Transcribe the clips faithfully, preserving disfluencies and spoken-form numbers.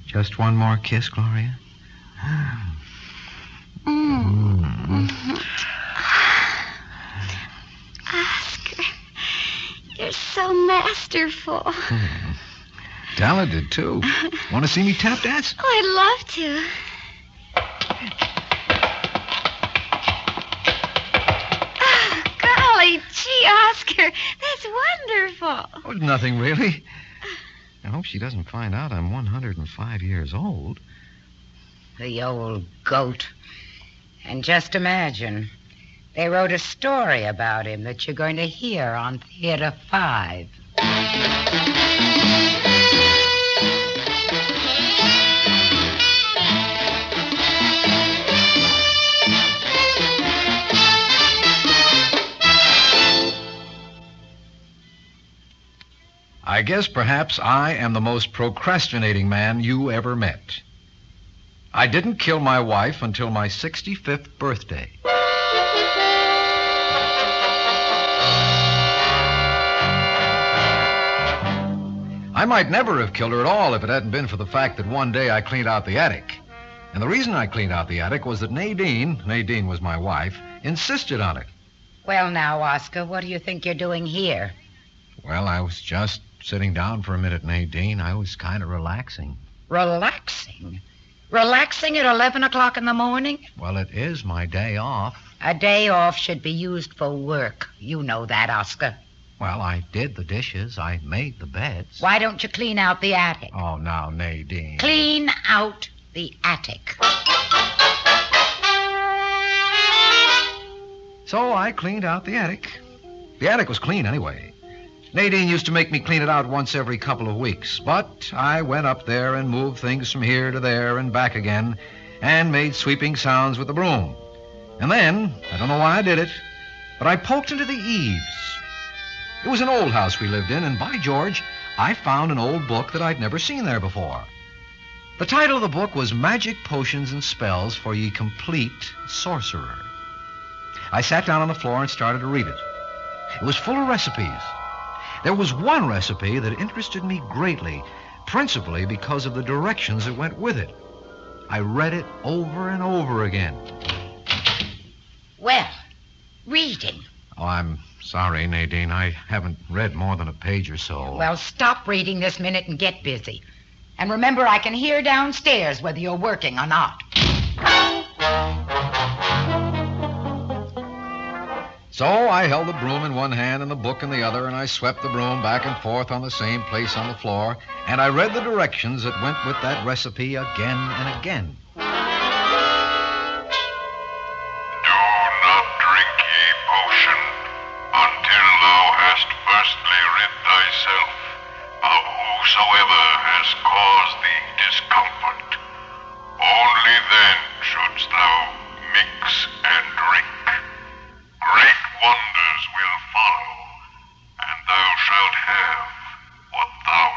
Just one more kiss, Gloria? Mm. Mm. Oscar, you're so masterful. Hmm. Talented, too. Want to see me tap dance? Oh, I'd love to. Oh, golly gee, Oscar, that's wonderful. Oh, nothing, really. I hope she doesn't find out I'm one hundred five years old. The old goat. And just imagine, they wrote a story about him that you're going to hear on Theater Five. I guess perhaps I am the most procrastinating man you ever met. I didn't kill my wife until my sixty-fifth birthday. I might never have killed her at all if it hadn't been for the fact that one day I cleaned out the attic. And the reason I cleaned out the attic was that Nadine, Nadine was my wife, insisted on it. Well, now, Oscar, what do you think you're doing here? Well, I was just sitting down for a minute, Nadine. I was kind of relaxing. Relaxing? Relaxing at eleven o'clock in the morning? Well, it is my day off. A day off should be used for work. You know that, Oscar. Well, I did the dishes. I made the beds. Why don't you clean out the attic? Oh, now, Nadine. Clean out the attic. So I cleaned out the attic. The attic was clean anyway. Nadine used to make me clean it out once every couple of weeks, but I went up there and moved things from here to there and back again and made sweeping sounds with the broom. And then, I don't know why I did it, but I poked into the eaves. It was an old house we lived in, and by George, I found an old book that I'd never seen there before. The title of the book was Magic Potions and Spells for Ye Complete Sorcerer. I sat down on the floor and started to read it. It was full of recipes. There was one recipe that interested me greatly, principally because of the directions that went with it. I read it over and over again. Well, reading. Oh, I'm sorry, Nadine. I haven't read more than a page or so. Well, stop reading this minute and get busy. And remember, I can hear downstairs whether you're working or not. So I held the broom in one hand and the book in the other, and I swept the broom back and forth on the same place on the floor, and I read the directions that went with that recipe again and again. Do not drink ye potion until thou hast firstly rid thyself of whosoever has caused thee discomfort. Only then shouldst thou mix and drink. Great wonders will follow, and thou shalt have what thou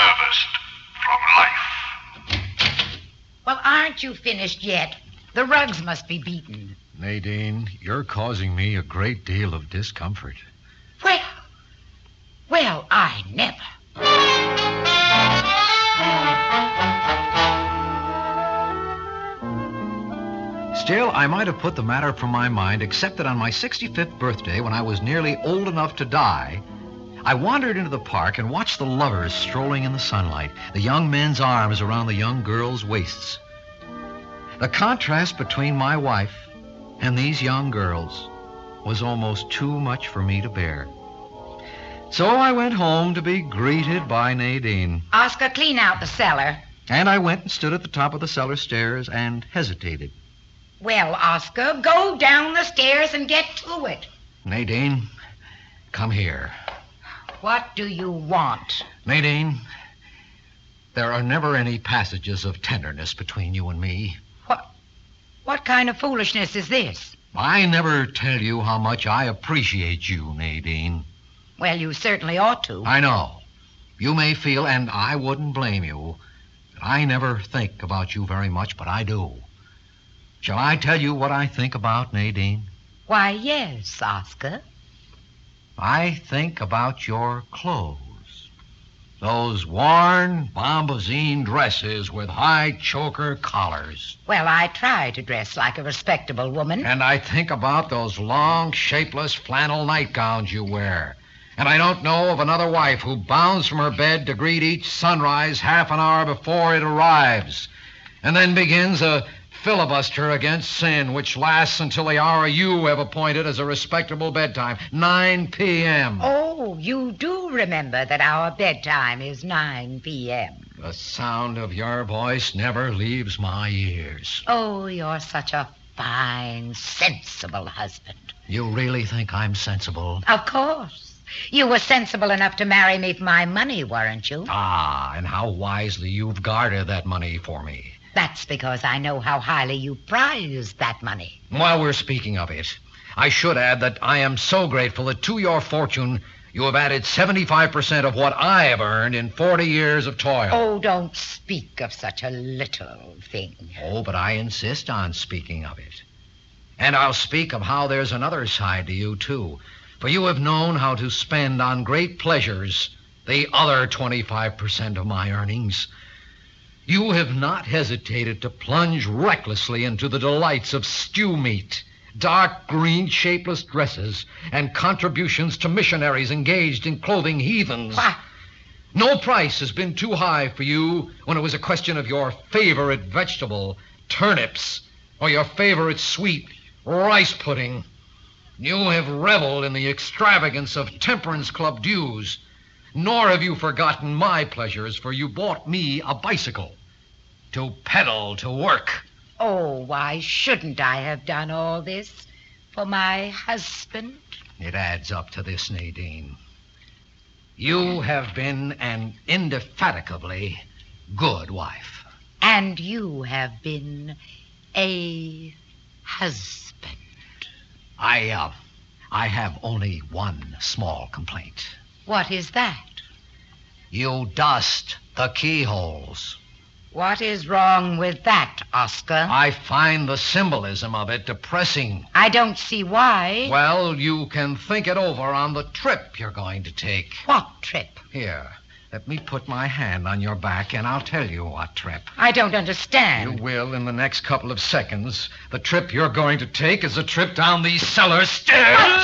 deservest from life. Well, aren't you finished yet? The rugs must be beaten. Nadine, you're causing me a great deal of discomfort. Well, well, I never. Still, I might have put the matter from my mind, except that on my sixty-fifth birthday, when I was nearly old enough to die, I wandered into the park and watched the lovers strolling in the sunlight, the young men's arms around the young girls' waists. The contrast between my wife and these young girls was almost too much for me to bear. So I went home to be greeted by Nadine. Oscar, clean out the cellar. And I went and stood at the top of the cellar stairs and hesitated. Well, Oscar, go down the stairs and get to it. Nadine, come here. What do you want? Nadine, there are never any passages of tenderness between you and me. What, what kind of foolishness is this? I never tell you how much I appreciate you, Nadine. Well, you certainly ought to. I know. You may feel, and I wouldn't blame you, that I never think about you very much, but I do. Shall I tell you what I think about, Nadine? Why, yes, Oscar. I think about your clothes. Those worn bombazine dresses with high choker collars. Well, I try to dress like a respectable woman. And I think about those long, shapeless flannel nightgowns you wear. And I don't know of another wife who bounds from her bed to greet each sunrise half an hour before it arrives, and then begins a filibuster against sin, which lasts until the hour you have appointed as a respectable bedtime, nine p.m. Oh, you do remember that our bedtime is nine p.m. The sound of your voice never leaves my ears. Oh, you're such a fine, sensible husband. You really think I'm sensible? Of course. You were sensible enough to marry me for my money, weren't you? Ah, and how wisely you've guarded that money for me. That's because I know how highly you prize that money. While we're speaking of it, I should add that I am so grateful that to your fortune you have added seventy-five percent of what I have earned in forty years of toil. Oh, don't speak of such a little thing. Oh, but I insist on speaking of it. And I'll speak of how there's another side to you, too. For you have known how to spend on great pleasures the other twenty-five percent of my earnings. You have not hesitated to plunge recklessly into the delights of stew meat, dark green shapeless dresses, and contributions to missionaries engaged in clothing heathens. What? No price has been too high for you when it was a question of your favorite vegetable, turnips, or your favorite sweet, rice pudding. You have reveled in the extravagance of temperance club dues, nor have you forgotten my pleasures, for you bought me a bicycle to pedal to work. Oh, why shouldn't I have done all this for my husband? It adds up to this, Nadine. You have been an indefatigably good wife. And you have been a husband. I, uh, I have only one small complaint. What is that? You dust the keyholes. What is wrong with that, Oscar? I find the symbolism of it depressing. I don't see why. Well, you can think it over on the trip you're going to take. What trip? Here, let me put my hand on your back, and I'll tell you what trip. I don't understand. You will in the next couple of seconds. The trip you're going to take is a trip down these cellar stairs.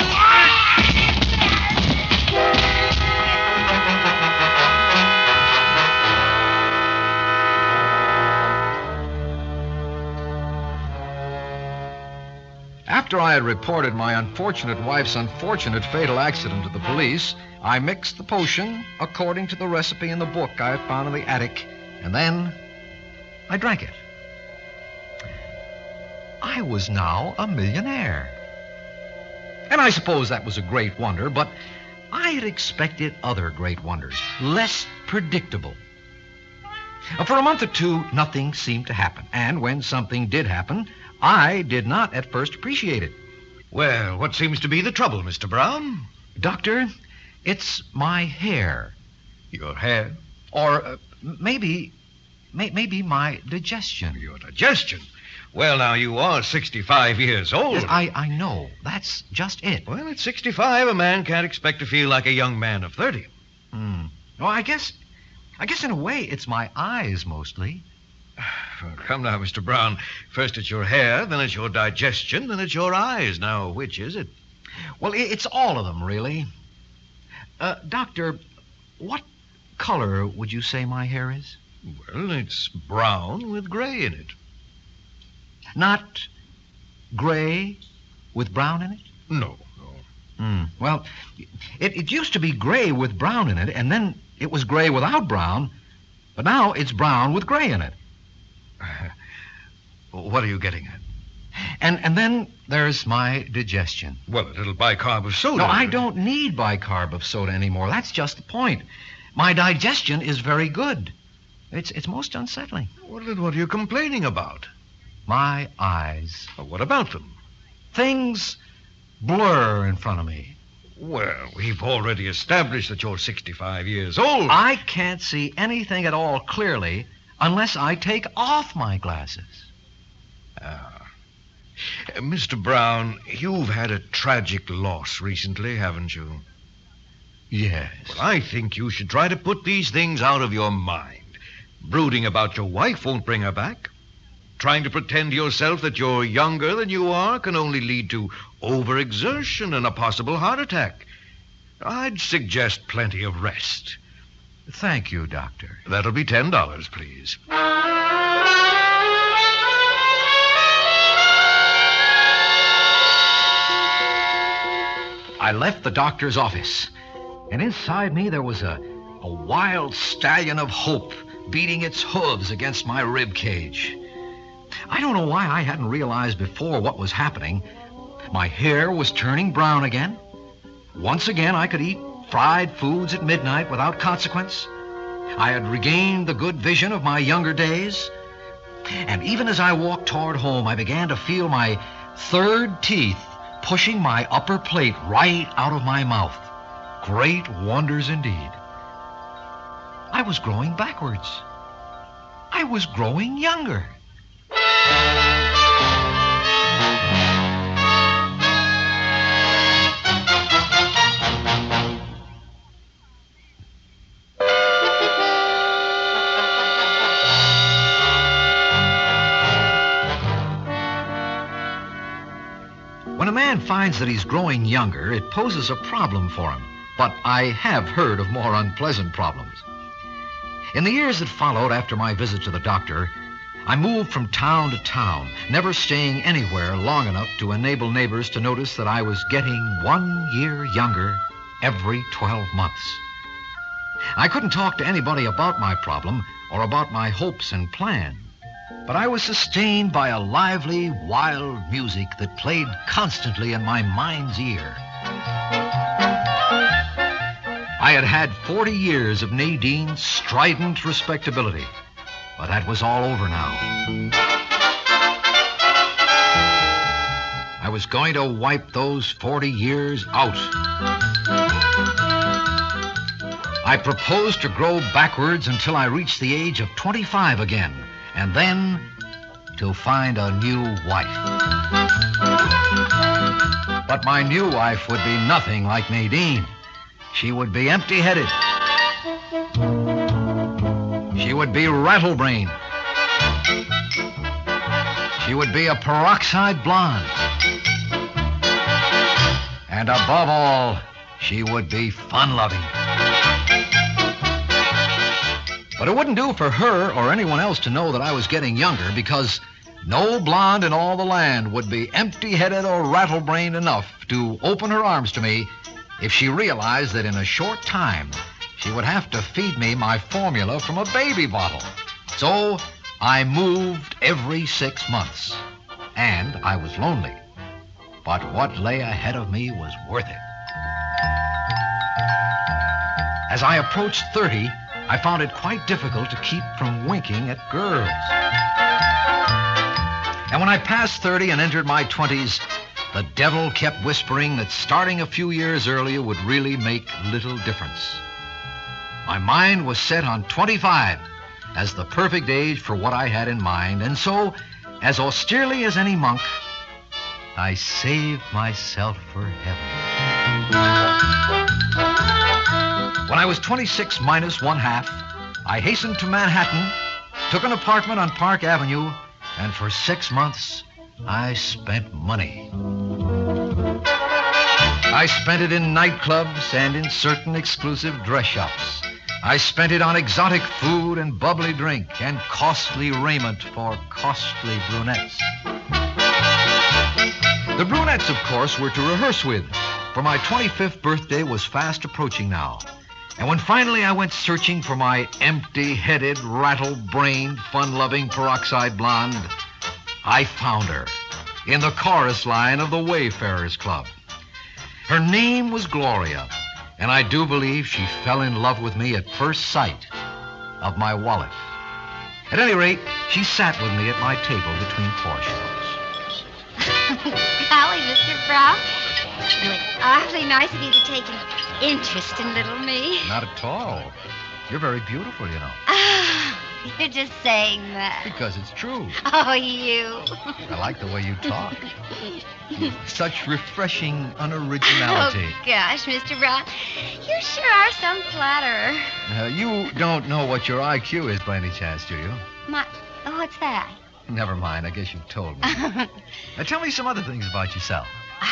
After I had reported my unfortunate wife's unfortunate fatal accident to the police, I mixed the potion according to the recipe in the book I had found in the attic, and then I drank it. I was now a millionaire. And I suppose that was a great wonder, but I had expected other great wonders, less predictable. For a month or two, nothing seemed to happen, and when something did happen, I did not at first appreciate it. Well, what seems to be the trouble, Mister Brown? Doctor, it's my hair. Your hair? Or uh, maybe, may, maybe my digestion. Your digestion? Well, now, you are sixty-five years old. Yes, I, I know. That's just it. Well, at sixty-five, a man can't expect to feel like a young man of thirty. Hmm. Well, I guess, I guess in a way it's my eyes mostly. Well, come now, Mister Brown. First it's your hair, then it's your digestion, then it's your eyes. Now, which is it? Well, it's all of them, really. Uh, doctor, what color would you say my hair is? Well, it's brown with gray in it. Not gray with brown in it? No, no. Hmm. Well, it, it used to be gray with brown in it, and then it was gray without brown, but now it's brown with gray in it. What are you getting at? And and then there's my digestion. Well, a little bicarb of soda. No, I don't need bicarb of soda anymore. That's just the point. My digestion is very good. It's it's most unsettling. Well, then what are you complaining about? My eyes. Well, what about them? Things blur in front of me. Well, we've already established that you're sixty-five years old. I can't see anything at all clearly unless I take off my glasses. Ah. Uh, Mister Brown, you've had a tragic loss recently, haven't you? Yes. Well, I think you should try to put these things out of your mind. Brooding about your wife won't bring her back. Trying to pretend to yourself that you're younger than you are can only lead to overexertion and a possible heart attack. I'd suggest plenty of rest. Thank you, Doctor. That'll be ten dollars, please. I left the doctor's office, and inside me there was a, a wild stallion of hope beating its hooves against my rib cage. I don't know why I hadn't realized before what was happening. My hair was turning brown again. Once again, I could eat fried foods at midnight without consequence. I had regained the good vision of my younger days. And even as I walked toward home, I began to feel my third teeth pushing my upper plate right out of my mouth. Great wonders indeed. I was growing backwards. I was growing younger. When a man finds that he's growing younger, it poses a problem for him. But I have heard of more unpleasant problems. In the years that followed after my visit to the doctor, I moved from town to town, never staying anywhere long enough to enable neighbors to notice that I was getting one year younger every twelve months. I couldn't talk to anybody about my problem or about my hopes and plans. But I was sustained by a lively, wild music that played constantly in my mind's ear. I had had forty years of Nadine's strident respectability, but that was all over now. I was going to wipe those forty years out. I proposed to grow backwards until I reached the age of twenty-five again, and then to find a new wife. But my new wife would be nothing like Nadine. She would be empty-headed. She would be rattle-brained. She would be a peroxide blonde. And above all, she would be fun-loving. But it wouldn't do for her or anyone else to know that I was getting younger, because no blonde in all the land would be empty-headed or rattle-brained enough to open her arms to me if she realized that in a short time she would have to feed me my formula from a baby bottle. So I moved every six months, and I was lonely. But what lay ahead of me was worth it. As I approached thirty, I found it quite difficult to keep from winking at girls. And when I passed thirty and entered my twenties, the devil kept whispering that starting a few years earlier would really make little difference. My mind was set on twenty-five as the perfect age for what I had in mind, and so, as austerely as any monk, I saved myself for heaven. When I was twenty-six minus one half, I hastened to Manhattan, took an apartment on Park Avenue, and for six months, I spent money. I spent it in nightclubs and in certain exclusive dress shops. I spent it on exotic food and bubbly drink and costly raiment for costly brunettes. The brunettes, of course, were to rehearse with, for my twenty-fifth birthday was fast approaching now. And when finally I went searching for my empty-headed, rattle-brained, fun-loving peroxide blonde, I found her in the chorus line of the Wayfarers Club. Her name was Gloria, and I do believe she fell in love with me at first sight of my wallet. At any rate, she sat with me at my table between portions. Golly, Mister Brown. Well, it's awfully nice of you to take an interest in little me. Not at all. You're very beautiful, you know. Ah, You're just saying that. Because it's true. Oh, you. I like the way you talk. Such refreshing unoriginality. Oh, gosh, Mister Brown. You sure are some flatterer. Uh, you don't know what your I Q is by any chance, do you? My, oh, what's that? Never mind. I guess you've told me. Now, tell me some other things about yourself.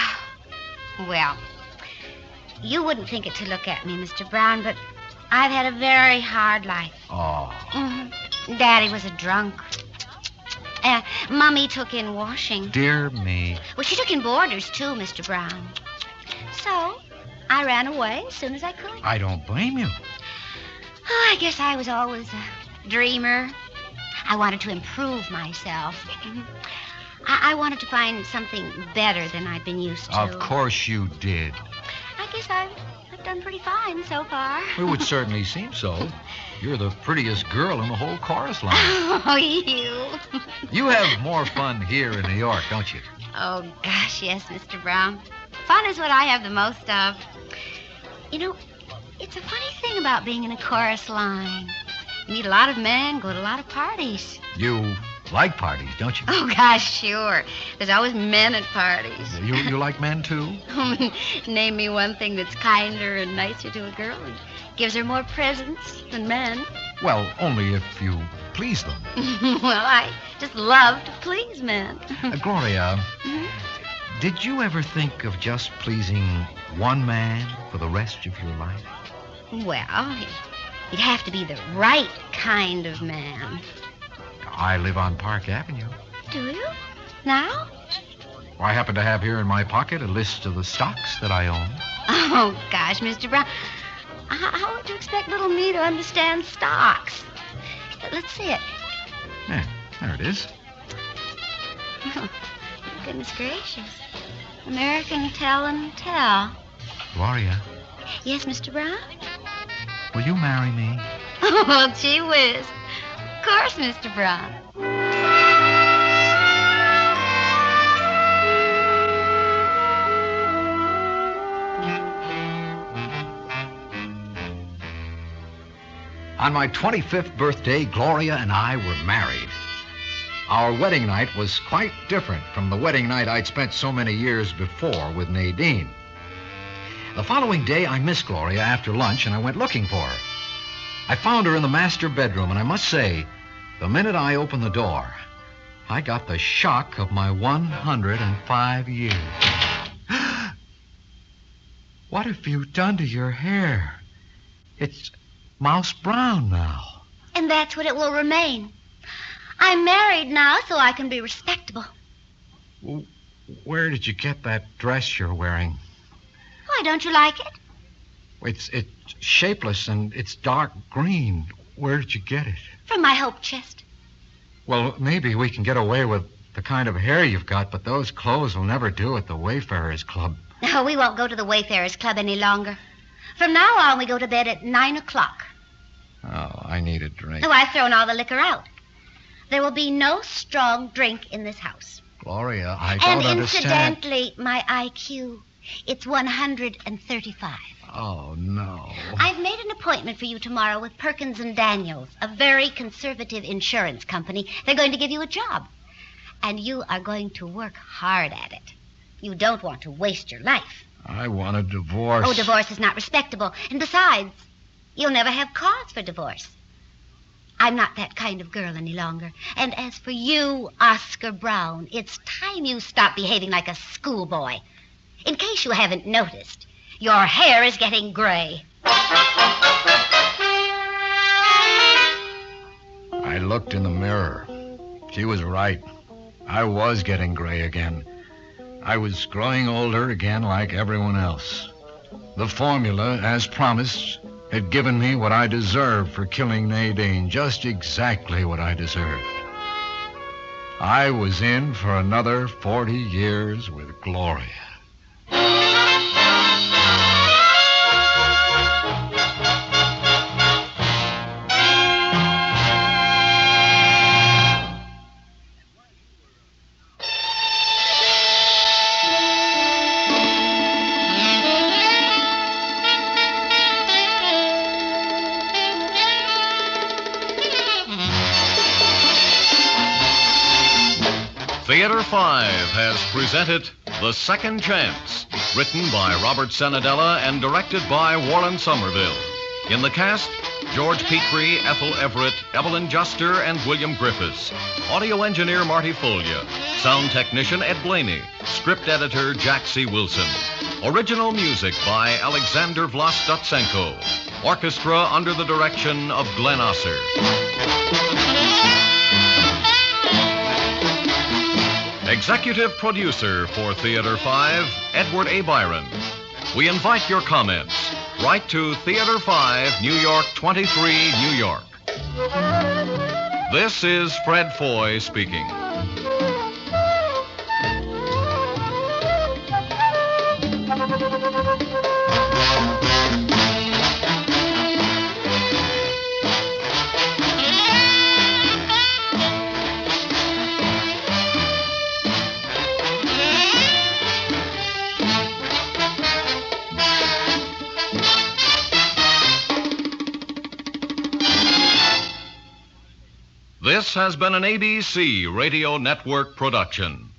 Well, you wouldn't think it to look at me, Mister Brown, but I've had a very hard life. Oh. Mm-hmm. Daddy was a drunk. Uh, Mummy took in washing. Dear me. Well, she took in boarders, too, Mister Brown. So, I ran away as soon as I could. I don't blame you. Oh, I guess I was always a dreamer. I wanted to improve myself. I, I wanted to find something better than I'd been used to. Of course you did. I guess I've, I've done pretty fine so far. It would certainly seem so. You're the prettiest girl in the whole chorus line. Oh, you. You have more fun here in New York, don't you? Oh, gosh, yes, Mister Brown. Fun is what I have the most of. You know, it's a funny thing about being in a chorus line. You meet a lot of men, go to a lot of parties. You like parties, don't you? Oh, gosh, sure. There's always men at parties. You, you like men, too? Name me one thing that's kinder and nicer to a girl and gives her more presents than men. Well, only if you please them. Well, I just love to please men. Uh, Gloria, Mhm. did you ever think of just pleasing one man for the rest of your life? Well, you'd have to be the right kind of man. I live on Park Avenue. Do you? Now? I happen to have here in my pocket a list of the stocks that I own. Oh, gosh, Mister Brown. How, how would you expect little me to understand stocks? Let's see it. Yeah, there it is. Oh, goodness gracious. American Tell and Tell. Gloria, Yes, Mister Brown? will you marry me? Oh, gee whiz. Of course, Mister Brown. On my twenty-fifth birthday, Gloria and I were married. Our wedding night was quite different from the wedding night I'd spent so many years before with Nadine. The following day, I missed Gloria after lunch, and I went looking for her. I found her in the master bedroom, and I must say, the minute I opened the door, I got the shock of my one hundred five years. What have you done to your hair? It's mouse brown now. And that's what it will remain. I'm married now, so I can be respectable. Where did you get that dress you're wearing? Why, don't you like it? It's it's shapeless and it's dark green. Where did you get it? From my hope chest. Well, maybe we can get away with the kind of hair you've got, but those clothes will never do at the Wayfarers Club. No, we won't go to the Wayfarers Club any longer. From now on, we go to bed at nine o'clock. Oh, I need a drink. Oh, I've thrown all the liquor out. There will be no strong drink in this house. Gloria, I And don't understand. incidentally, my I Q, it's one hundred thirty-five. Oh, no. I've made an appointment for you tomorrow with Perkins and Daniels, a very conservative insurance company. They're going to give you a job. And you are going to work hard at it. You don't want to waste your life. I want a divorce. Oh, divorce is not respectable. And besides, you'll never have cause for divorce. I'm not that kind of girl any longer. And as for you, Oscar Brown, it's time you stop behaving like a schoolboy. In case you haven't noticed, your hair is getting gray. I looked in the mirror. She was right. I was getting gray again. I was growing older again like everyone else. The formula, as promised, had given me what I deserved for killing Nadine, just exactly what I deserved. I was in for another forty years with Gloria. Theater five has presented The Second Chance, written by Robert Senadella and directed by Warren Somerville. In the cast, George Petrie, Ethel Everett, Evelyn Juster, and William Griffiths. Audio engineer Marty Folia. Sound technician Ed Blaney. Script editor Jack C. Wilson. Original music by Alexander Vlastotsenko. Orchestra under the direction of Glenn Osser. Executive producer for Theater five, Edward A. Byron. We invite your comments. Write to Theater five, New York twenty-three, New York. This is Fred Foy speaking. This has been an A B C Radio Network production.